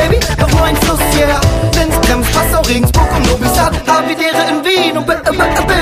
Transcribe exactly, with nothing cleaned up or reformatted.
Baby, auf nur ein Fluss, yeah. Linz, Krems, Passau, Regensburg und Noblestadt, Havidere in Wien und B, B, B,